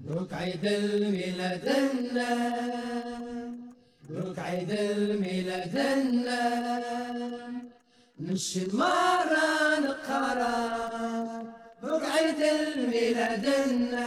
مبروك عيد الميلاد لنا، مبروك عيد الميلاد لنا، نمشي مرة نقرا. مبروك عيد الميلاد لنا،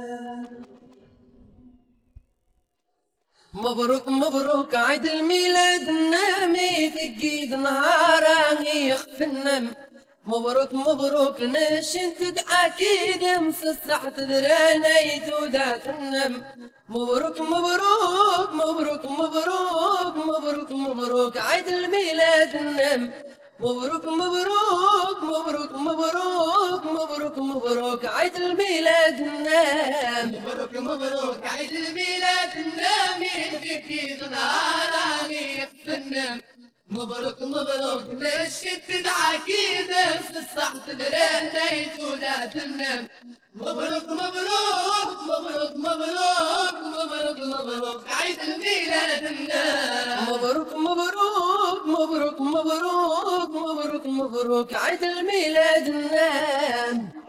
مبروك مبروك عيد الميلاد لنا، ميثقيد نهار يخفنا. مبروك مبروك نشنت أكيد مسصح تدرينا يتودات النم. مبروك مبروك مبروك مبروك مبروك مبروك عيد الميلاد النم. مبروك مبروك مبروك مبروك مبروك مبروك عيد الميلاد النام. مبروك مبروك عيد الميلاد النام، يهديك نهار يقفلنا. مبروك مبروك نشت دعاكيد في الصح تدرينا يتولاد النم. مبروك مبروك مبروك مبروك مبروك مبروك عيد الميلاد النام. مبروك مبروك مبروك مبروك مبروك مبروك عيد الميلاد النام.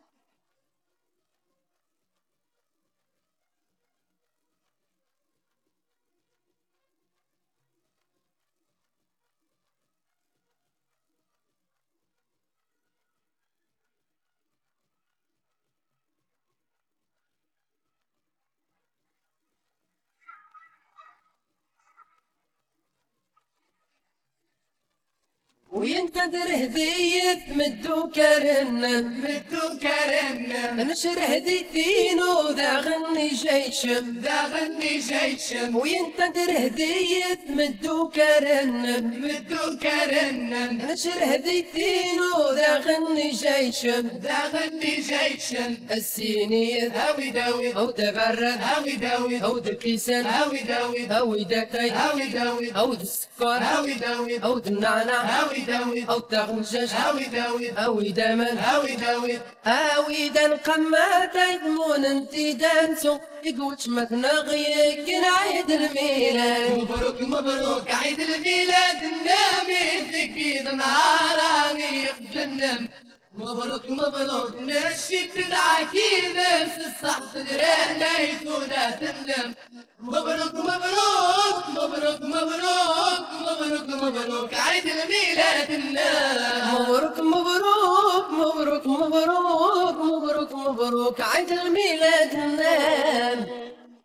وينتظر هدية مدو كرنا، مدو كرنا، نشر هديتين وذا غني جيشم، ذا غني جيشم. وينتظر هدية مدو كرنا، مدو كرنا، نشر هديتين وذا غني جيشم، ذا غني جيشم. السينير هاوي داوي أو تبرد، هاوي داوي أو دكيسن، هاوي داوي أو دكتي، هاوي داوي أو السكر، هاوي داوي أو النعناع، هاوي داوي أو تغنجش، هاوي داوي أو دمن، هاوي داوي هاوي دان قماتي مون انتي دانسو يقوش متنغيك عيد الميلاد. مبروك مبروك عيد الميلاد النامي ذكيد نهاراني يخجنم. مبروك مبروك نشيت العكيد في الصح تدرينا يتودا تندم. مبروك مبروك مبروك مبروك مبروك مبروك عيد الميلاد النام. مبروك مبروك مبروك مبروك مبروك مبروك عيد الميلاد النام.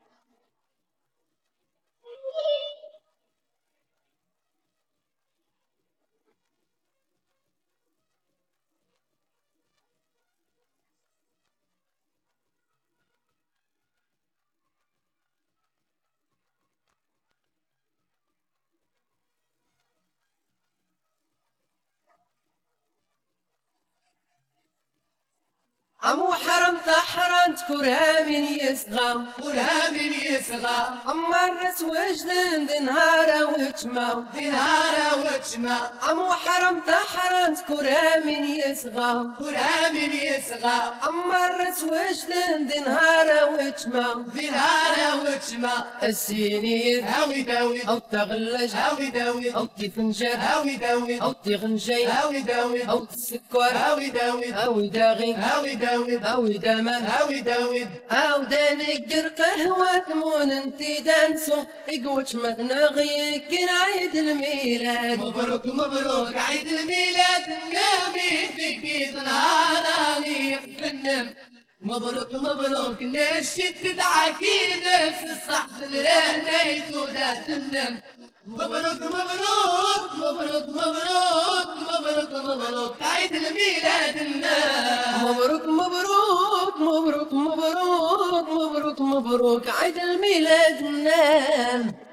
عمو حرم تحرنت كرها من يسغى، كرها من يسغى. أما الرس وجدن دنهارا وجما، دنهارا وجما. عمو حرم تحرنت كرها من يسغى، كرها من يسغى. أما الرس وجدن دنهارا وجما، دنهارا وجما. السينير هاوي داوي أو تغلج، هاوي داوي أو تفنجر، هاوي داوي أو تغنجي، هاوي داوي أو تسكر، هاوي داوي أو داغي، هاوي داوي أو دمن، هاوي داوي أو دانقر قهوة مون انتي دانسو يقوش متنغيك عيد الميلاد. مبروك مبروك عيد الميلاد النامي ذكيت نهاراني يخفنم. مبروك مبروك نشت دعاكيد في الصح تدرينا يتودا تندم. مبروك مبروك مبروك مبروك مبروك مبروك عيد الميلاد النام. مبروك مبروك مبروك مبروك مبروك مبروك عيد الميلاد النام.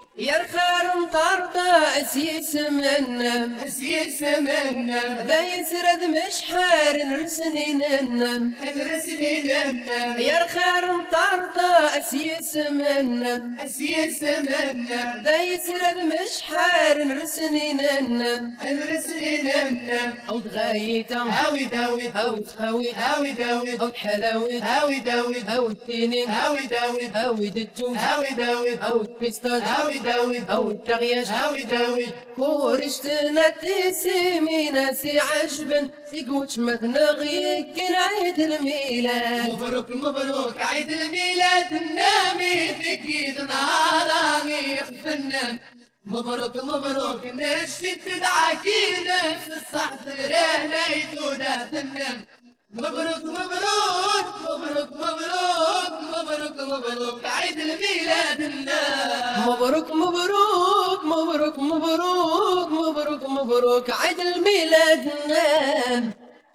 يا الخير مطرطة اسيس منم اسيس منم ذا يسرد مش حار نرسني ننم نرسني ننم يا الخير مطرطة اسيس منم اسيس منم ذا يسرد مش حار نرسني ننم نرسني ننم او تغايته هاوي داوي او تخاوي هاوي داوي او تحلاوي هاوي داوي او التينين هاوي داوي او دجوج هاوي داوي او البيستاج هاوي داوي او التغياش هاوي داوي كورشتنا تسمينا سي عجبن يقوش مثنا غيك عيد الميلاد مبروك مبروك عيد الميلاد النامي ذكيد نهاراني فنان مبروك مبروك نشتي تدعاكي نفس الصحف رهنا يتودا فنان مبروك مبروك مبروك مبروك مبروك مبروك عيد الميلاد النام مبروك مبروك مبروك مبروك مبروك مبروك عيد الميلاد النام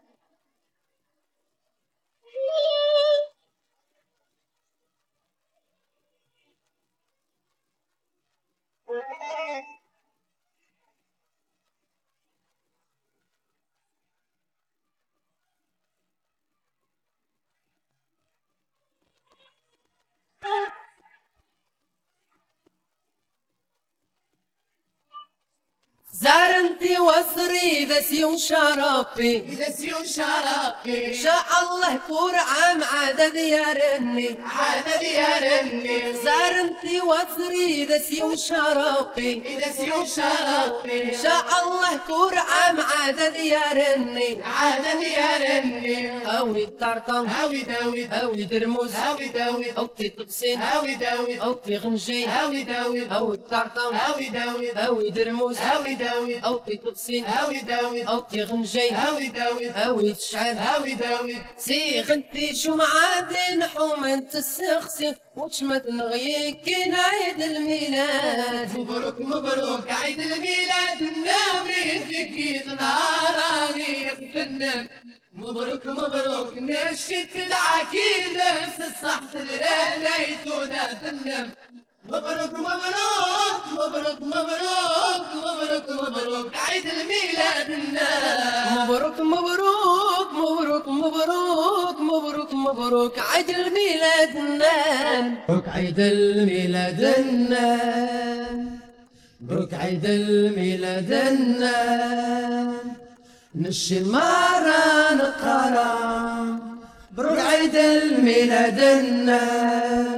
زارنتي وصري ذا سيون شرفي إذا سيون شرفي شاء الله كور عام عدد يارني عدد يارني زارنتي وصري ذا سيون شرفي إذا سيون شرفي شاء الله كور عام عدد يارني عدد يارني أوي الطرطم هاوي داوي أوي درموز هاوي داوي أو في طبسين هاوي داوي أو في غنجي هاوي داوي أو الطرطم هاوي داوي أوي درموز هاوي داوي أو في طبسين هاوي داوي أو في غنجي هاوي داوي أوي تشعل هاوي داوي سيغنتي شو معادن حومة السخسي وشمت نغيك عيد الميلاد مبروك مبروك عيد الميلاد النامي ذكيت نهاراني فنان مبروك مبروك نشيت تدعاكي نفس الصحف ليتونا فنان مبروك مبروك مبروك مبروك مبروك مبروك عيد الميلاد النام مبروك مبروك مبروك مبروك مبروك مبروك عيد الميلاد النام مبروك عيد الميلاد النام مبروك عيد الميلاد النام نشي المارا نقرا مبروك عيد الميلاد النام